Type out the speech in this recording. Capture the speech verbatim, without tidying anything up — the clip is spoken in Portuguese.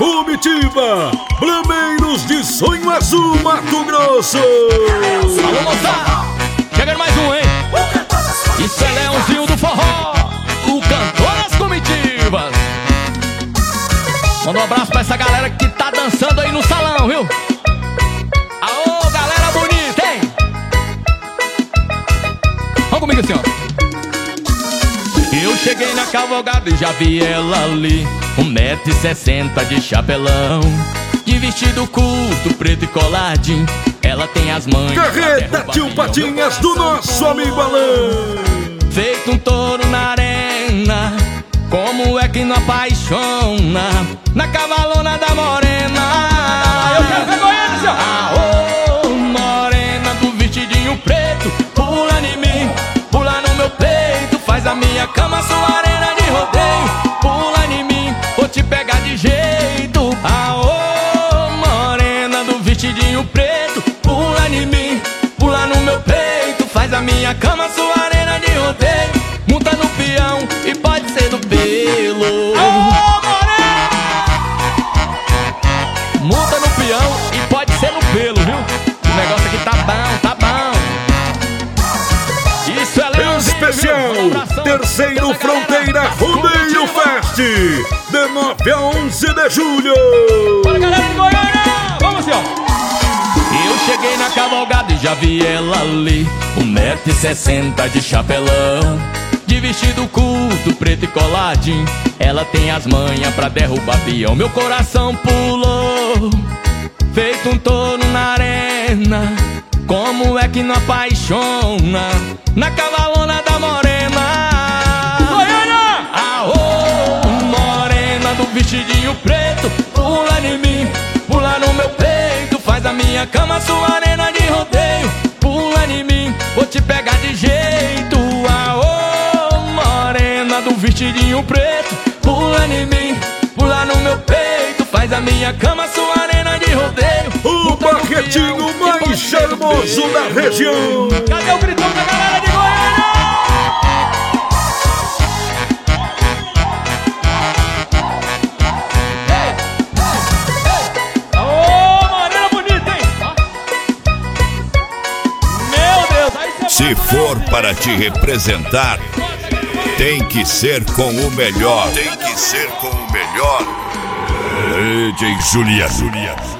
Comitiva Blameiros de Sonho Azul, Mato Grosso. Alô, moçada, chegando mais um, hein? Isso é Leãozinho do Forró, o cantor das comitivas. Manda um abraço pra essa galera que tá dançando aí no salão, viu? Aô, galera bonita, hein? Vamos comigo assim, ó. Eu cheguei na cavalgada e já vi ela ali, um metro e sessenta de chapelão, de vestido curto, preto e coladinho. Ela tem as manhas. Carreta Tio Patinhas do nosso amigo Alain. Feito um touro na arena, como é que não apaixona na cavalona da morena? Eu quero ver Goiânia, senhor. Aô, morena do vestidinho preto, pula em mim, pula no meu peito, faz a minha cama sua arena de rodeio. Pula em mim, vou te pegar de jeito. Aô, morena do vestidinho preto, pula em mim, pula no meu peito, faz a minha cama sua arena de rodeio. Monta no peão e pode ser no pelo. Aô, morena! Monta no peão e pode ser no pelo, viu? O negócio aqui tá bom, tá bom. Isso é Leãozinho, Especial viu? Um abração. Terceiro Fronteira Rodeio Fest, de nove a onze de julho. Bora, galera de Goiânia! Vamos, senhor! Eu cheguei na cavalgada e já vi ela ali, um metro e sessenta de chapelão, de vestido curto, preto e coladinho. Ela tem as manhas pra derrubar peão. Meu coração pulou, feito um touro na arena. Como é que não apaixona na cavalona da morena? Goiânia! Aô, morena do vestidinho preto, pula em mim, pula no meu peito, faz a minha cama sua arena de rodeio. Pula em mim, vou te pegar de jeito. Aô, morena do vestidinho preto, pula em mim, pula no meu peito, faz a minha cama sua arena de rodeio. O barretinho mais charmoso da região. Cadê o gritão da galera de Goiânia? Aô, morena bonita, hein? Meu Deus, aí você Se for para te representar, tem que ser com o melhor. Tem que ser com o melhor. D J Julia, Julia.